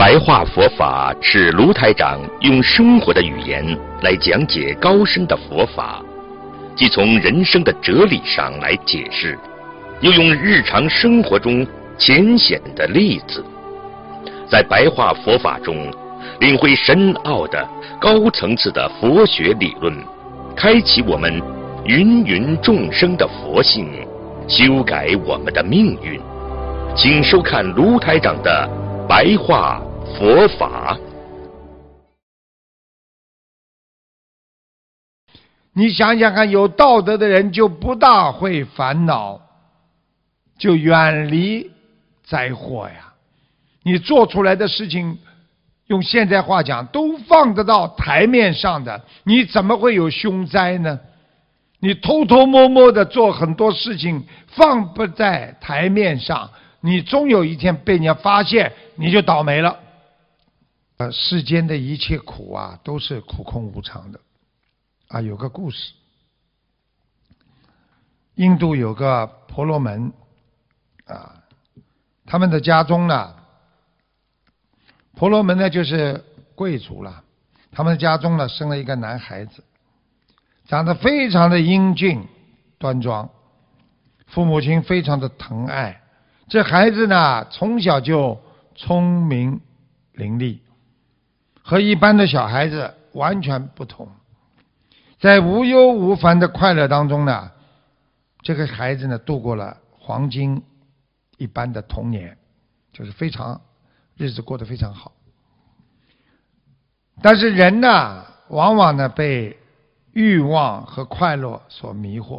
白话佛法是卢台长用生活的语言来讲解高深的佛法，既从人生的哲理上来解释，又用日常生活中浅显的例子，在白话佛法中领会深奥的高层次的佛学理论，开启我们芸芸众生的佛性，修改我们的命运。请收看卢台长的白话佛法。 你想想看，有道德的人就不大会烦恼，就远离灾祸呀。你做出来的事情，用现在话讲，都放得到台面上的，你怎么会有凶灾呢？你偷偷摸摸的做很多事情，放不在台面上，你终有一天被人家发现，你就倒霉了。世间的一切苦啊，都是苦空无常的。有个故事，印度有个婆罗门他们的家中呢，婆罗门呢就是贵族了，他们的家中呢生了一个男孩子，长得非常的英俊端庄，父母亲非常的疼爱。这孩子呢从小就聪明伶俐，和一般的小孩子完全不同。在无忧无烦的快乐当中呢，这个孩子呢度过了黄金一般的童年，就是非常日子过得非常好。但是人呢往往呢被欲望和快乐所迷惑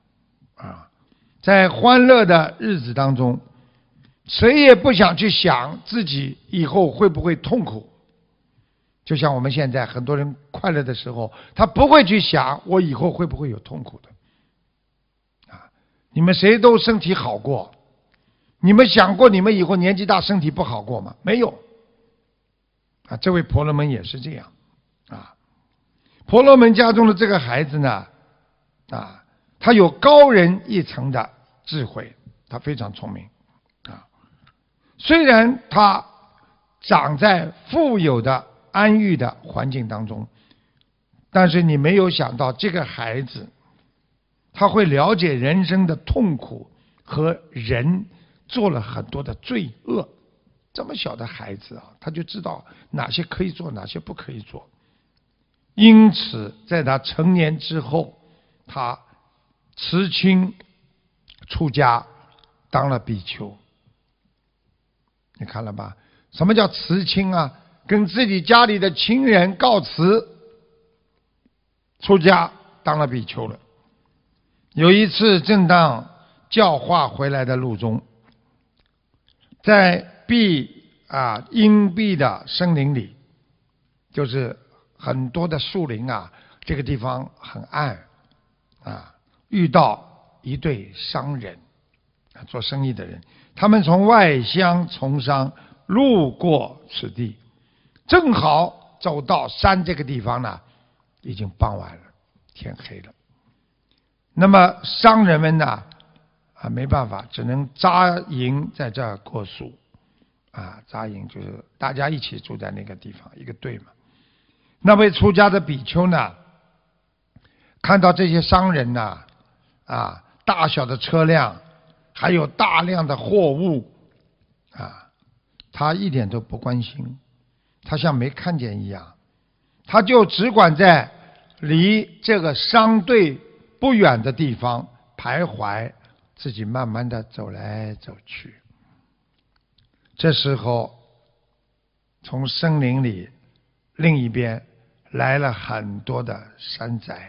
在欢乐的日子当中，谁也不想去想自己以后会不会痛苦。就像我们现在很多人快乐的时候，他不会去想我以后会不会有痛苦的你们谁都身体好过，你们想过你们以后年纪大身体不好过吗？没有这位婆罗门也是这样婆罗门家中的这个孩子呢他有高人一层的智慧，他非常聪明虽然他长在富有的安逸的环境当中，但是你没有想到这个孩子他会了解人生的痛苦和人做了很多的罪恶。这么小的孩子他就知道哪些可以做，哪些不可以做。因此在他成年之后，他辞亲出家当了比丘。你看了吧？什么叫辞亲跟自己家里的亲人告辞，出家当了比丘了。有一次正当教化回来的路中，在阴蔽的森林里，就是很多的树林这个地方很暗遇到一对商人做生意的人，他们从外乡从商，路过此地，正好走到山这个地方呢，已经傍晚了，天黑了。那么商人们呢没办法，只能扎营在这儿过宿扎营就是大家一起住在那个地方，一个队嘛。那位出家的比丘呢，看到这些商人呢大小的车辆，还有大量的货物他一点都不关心，他像没看见一样，他就只管在离这个商队不远的地方徘徊，自己慢慢的走来走去。这时候从森林里另一边来了很多的山贼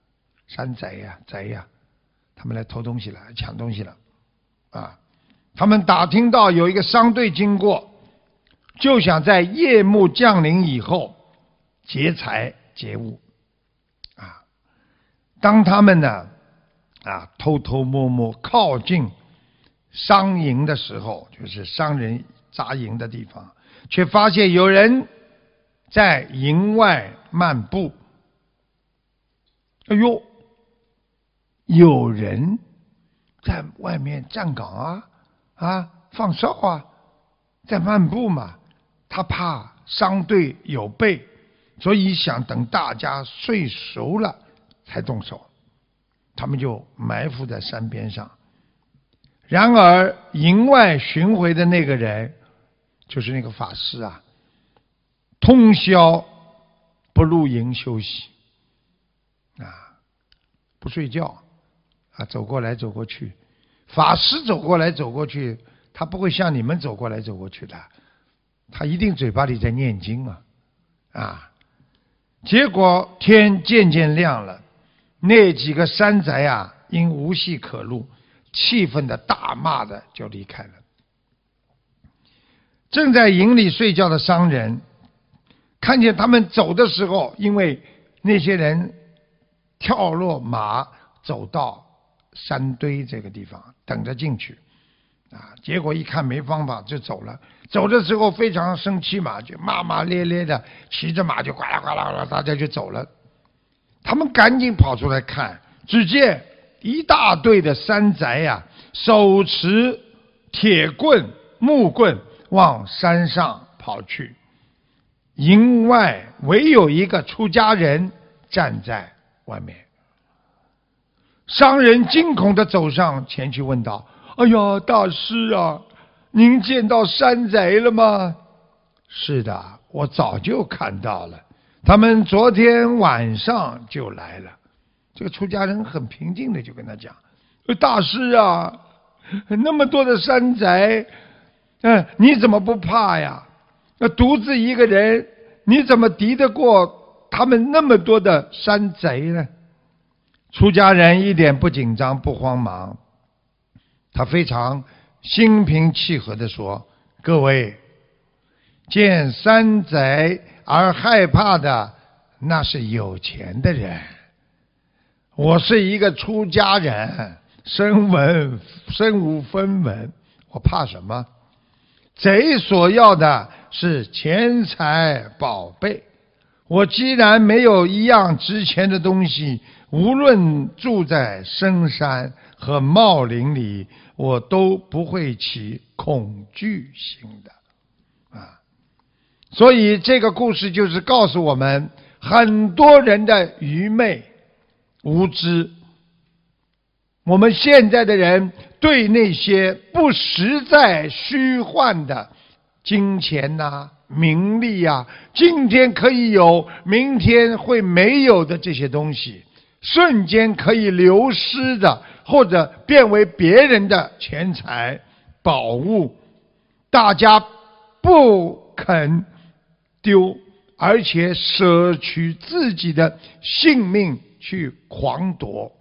他们来偷东西了，抢东西了他们打听到有一个商队经过，就想在夜幕降临以后劫财劫物当他们呢偷偷摸摸靠近商营的时候，就是商人扎营的地方，却发现有人在营外漫步。哎呦，有人在外面站岗放哨在漫步嘛。 他怕商队有备，所以想等大家睡熟了才动手。他们就埋伏在山边上。然而营外巡回的那个人，就是那个法师啊，通宵不入营休息不睡觉走过来走过去。法师走过来走过去，他不会像你们走过来走过去的，他一定嘴巴里在念经结果天渐渐亮了，那几个山贼因无戏可录，气愤的大骂的就离开了。正在营里睡觉的商人看见他们走的时候，因为那些人跳落马走到山堆这个地方等着进去结果一看没方法就走了。走的时候非常生气嘛，就骂骂咧咧的，骑着马就呱啦呱啦呱啦，大家就走了。他们赶紧跑出来看，只见一大队的山贼手持铁棍木棍往山上跑去，营外唯有一个出家人站在外面。商人惊恐地走上前去问道：哎呀，大师您见到山贼了吗？是的，我早就看到了，他们昨天晚上就来了。这个出家人很平静的就跟他讲：大师那么多的山贼，你怎么不怕呀？独自一个人，你怎么敌得过他们那么多的山贼呢？出家人一点不紧张不慌忙，他非常心平气和地说：各位，见山贼而害怕的那是有钱的人，我是一个出家人，身无分文，我怕什么？贼所要的是钱财宝贝，我既然没有一样值钱的东西，无论住在深山和茂林里，我都不会起恐惧心的所以这个故事就是告诉我们很多人的愚昧无知。我们现在的人对那些不实在虚幻的金钱名利今天可以有明天会没有的这些东西，瞬间可以流失的或者变为别人的钱财宝物，大家不肯丢，而且舍取自己的性命去狂夺，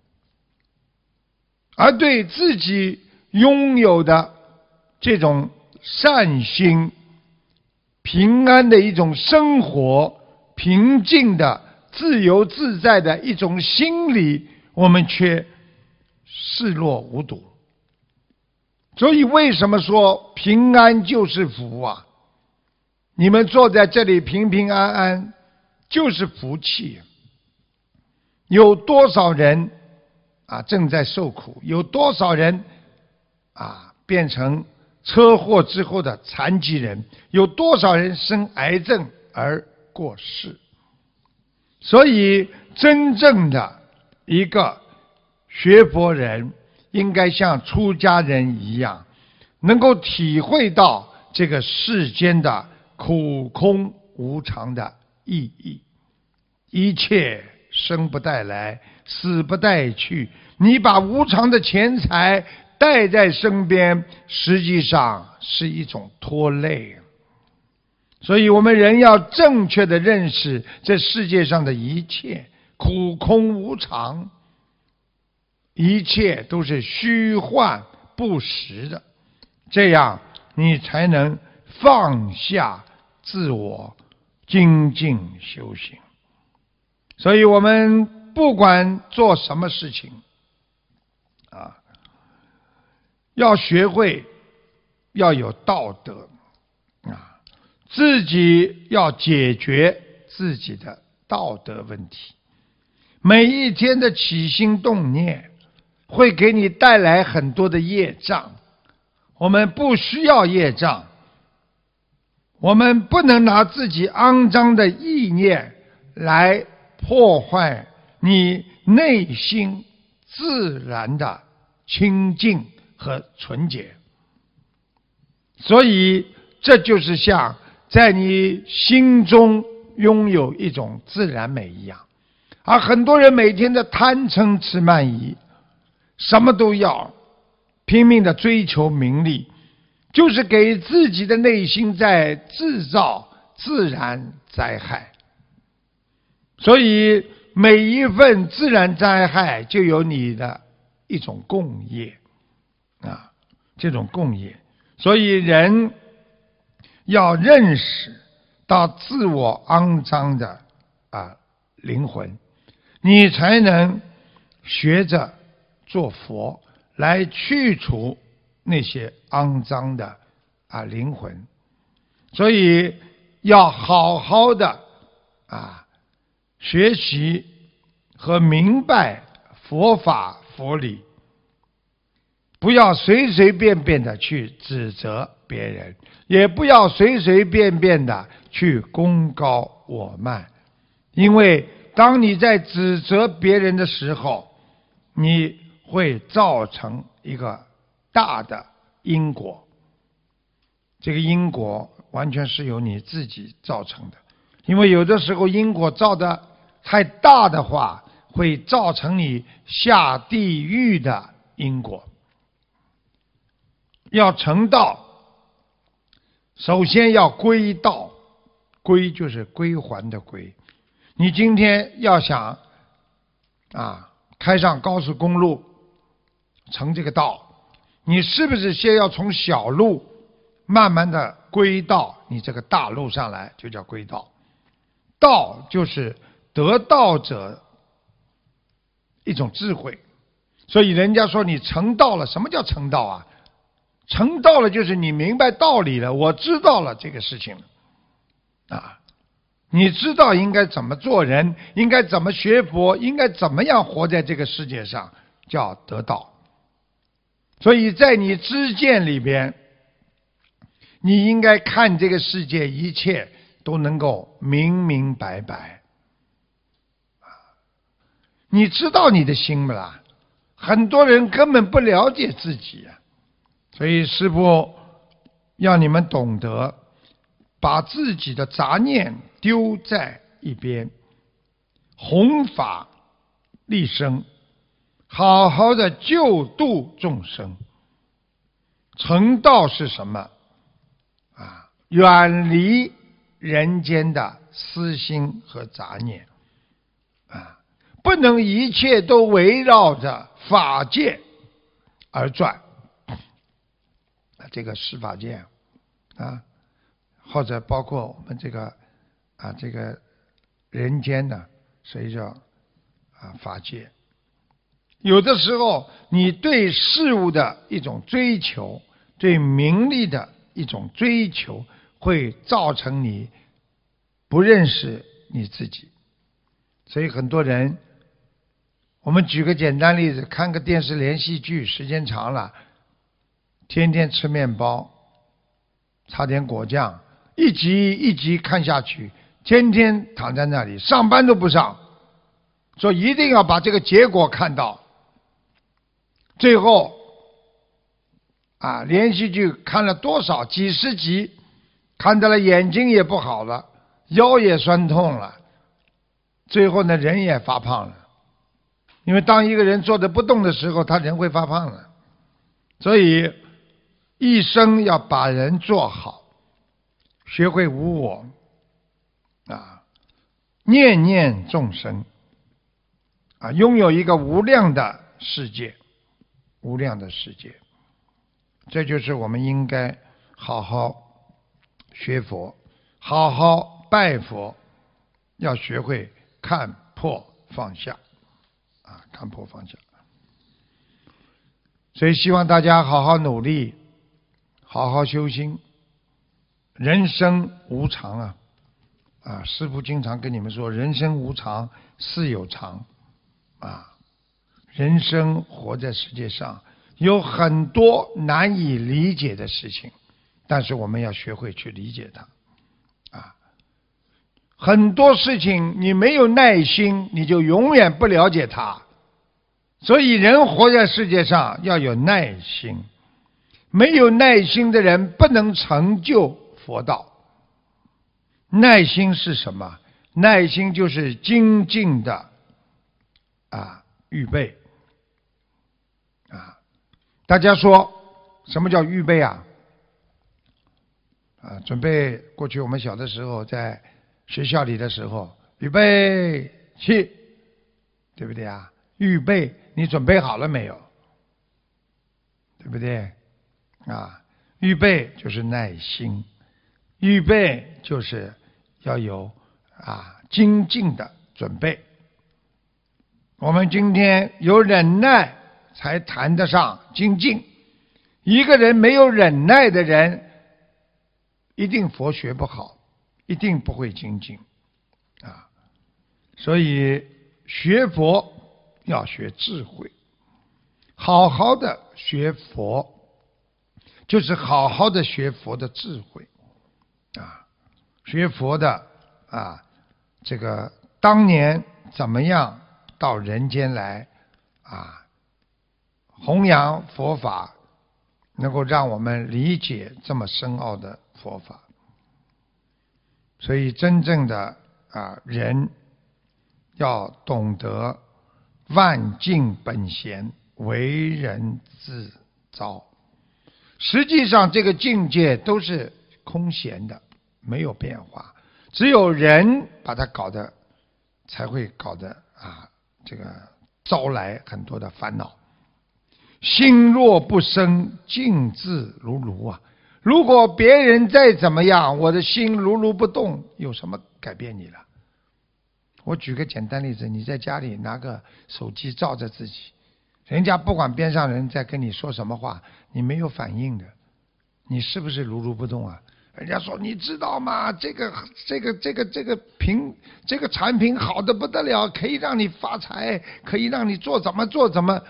而对自己拥有的这种善心、平安的一种生活、平静的自由自在的一种心理，我们却视若无睹。所以为什么说平安就是福你们坐在这里平平安安就是福气。有多少人正在受苦，有多少人变成车祸之后的残疾人，有多少人生癌症而过世。所以真正的一个学佛人应该像出家人一样，能够体会到这个世间的苦空无常的意义。一切生不带来，死不带去，你把无常的钱财带在身边，实际上是一种拖累。所以我们人要正确的认识这世界上的一切苦空无常，一切都是虚幻不实的，这样你才能放下自我，精进修行。所以我们不管做什么事情要学会要有道德自己要解决自己的道德问题。每一天的起心动念会给你带来很多的业障，我们不需要业障， 我们不能拿自己肮脏的意念来破坏你内心自然的清净和纯洁。所以这就是像在你心中拥有一种自然美一样。而很多人每天的贪嗔痴慢疑，什么都要，拼命的追求名利，就是给自己的内心在制造自然灾害。所以每一份自然灾害就有你的一种共业啊，这种共业。所以人要认识到自我肮脏的灵魂，你才能学着做佛来去除那些肮脏的灵魂。所以要好好的学习和明白佛法佛理，不要随随便便的去指责别人，也不要随随便便的去功高我慢。因为当你在指责别人的时候，你会造成一个大的因果，这个因果完全是由你自己造成的。因为有的时候因果造的太大的话，会造成你下地狱的因果。要成道，首先要归道，归就是归还的归。你今天要想开上高速公路成这个道，你是不是先要从小路慢慢的归到你这个大路上来，就叫归道。道就是得道者一种智慧。所以人家说你成道了，什么叫成道啊？成道了就是你明白道理了，我知道了这个事情了你知道应该怎么做人，应该怎么学佛，应该怎么样活在这个世界上，叫得道。所以在你知见里边，你应该看这个世界一切都能够明明白白。你知道你的心不啦？很多人根本不了解自己所以师父要你们懂得把自己的杂念丢在一边，弘法利生，好好的救度众生。成道是什么远离人间的私心和杂念不能一切都围绕着法界而转。这个十法界或者包括我们这个人间呢，所以叫法界。有的时候你对事物的一种追求，对名利的一种追求，会造成你不认识你自己。所以很多人，我们举个简单例子，看个电视连续剧时间长了，天天吃面包，擦点果酱，一集一集看下去，天天躺在那里，上班都不上，说一定要把这个结果看到。最后连续剧看了多少几十集，看到了眼睛也不好了，腰也酸痛了，最后呢人也发胖了。因为当一个人坐着不动的时候，他人会发胖了。所以一生要把人做好，学会无我念念众生拥有一个无量的世界，无量的世界。这就是我们应该好好学佛，好好拜佛，要学会看破放下看破放下。所以希望大家好好努力，好好修心。人生无常师父经常跟你们说，人生无常，事有常人生活在世界上有很多难以理解的事情，但是我们要学会去理解它。 很多事情你没有耐心，你就永远不了解它。所以人活在世界上要有耐心，没有耐心的人不能成就佛道。耐心是什么？耐心就是精进的预备大家说什么叫预备准备过去我们小的时候在学校里的时候，预备起，对不对预备，你准备好了没有？对不对预备就是耐心，预备就是要有精进的准备。我们今天有忍耐才谈得上精进，一个人没有忍耐的人，一定佛学不好，一定不会精进所以学佛要学智慧，好好的学佛就是好好的学佛的智慧学佛的这个当年怎么样到人间来弘扬佛法，能够让我们理解这么深奥的佛法。所以真正的人要懂得万境本闲，为人自招。实际上这个境界都是空闲的，没有变化，只有人把它搞得才会搞得这个招来很多的烦恼。心若不生，静自如如如果别人再怎么样，我的心如如不动，有什么改变你了？我举个简单例子，你在家里拿个手机照着自己，人家不管边上人在跟你说什么话，你没有反应的，你是不是如如不动人家说你知道吗？这个产品好的不得了，可以让你发财，可以让你做怎么，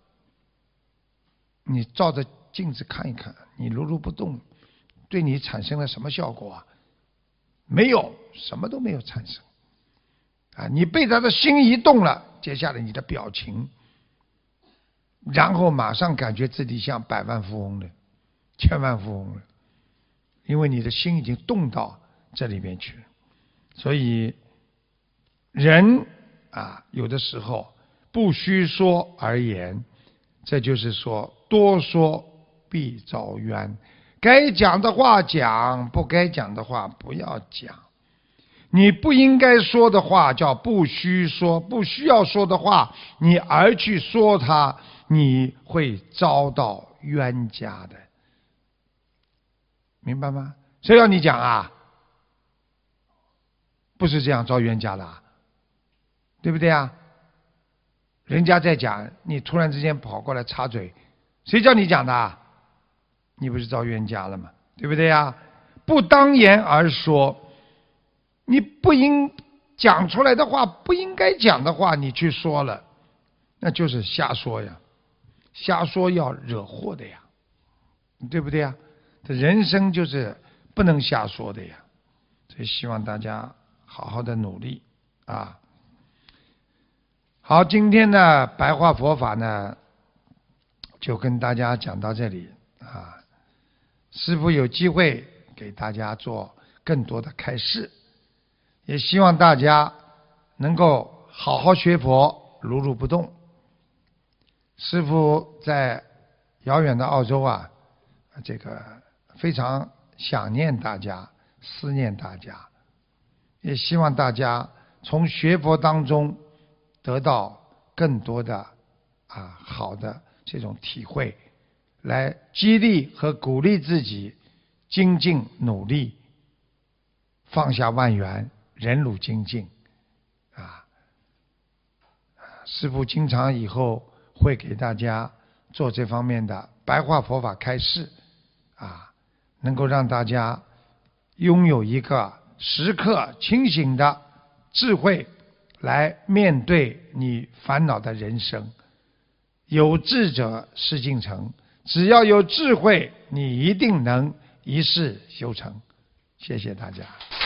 你照着镜子看一看，你如如不动，对你产生了什么效果没有，什么都没有产生你被他的心一动了，接下来你的表情，然后马上感觉自己像百万富翁了，千万富翁了，因为你的心已经动到这里面去了。所以人有的时候不须说而言，这就是说多说必遭冤，该讲的话讲，不该讲的话不要讲。你不应该说的话叫不须说，不需要说的话你而去说它，你会遭到冤家的，明白吗？谁要你讲不是这样遭冤家的对不对人家在讲，你突然之间跑过来插嘴，谁叫你讲的你不是遭冤家了吗？对不对不当言而说，你不应讲出来的话，不应该讲的话你去说了，那就是瞎说瞎说要惹祸的对不对这人生就是不能瞎说的所以希望大家好好的努力好，今天的白话佛法呢就跟大家讲到这里师父有机会给大家做更多的开示，也希望大家能够好好学佛，如如不动。师父在遥远的澳洲这个非常想念大家，思念大家，也希望大家从学佛当中得到更多的好的这种体会，来激励和鼓励自己精进努力，放下万缘，忍辱精进师父经常以后会给大家做这方面的白话佛法开示能够让大家拥有一个时刻清醒的智慧来面对你烦恼的人生。有智者事竟成，只要有智慧，你一定能一世修成。谢谢大家。